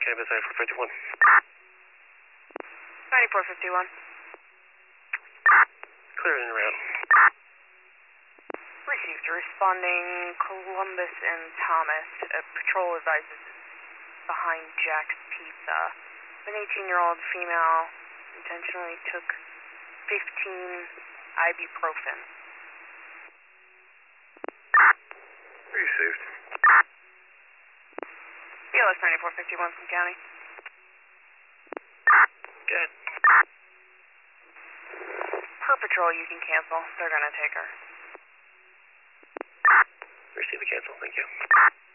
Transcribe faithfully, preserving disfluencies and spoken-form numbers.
Campus ninety-four fifty-one. ninety-four fifty-one. Clear in route. Received. Responding Columbus and Thomas. A patrol advises behind Jack's Pizza. An eighteen-year-old female intentionally took fifteen ibuprofen. Received. B L S ninety-four fifty-one from County. Good. Per patrol, you can cancel. They're gonna take her. Receive a cancel, thank you.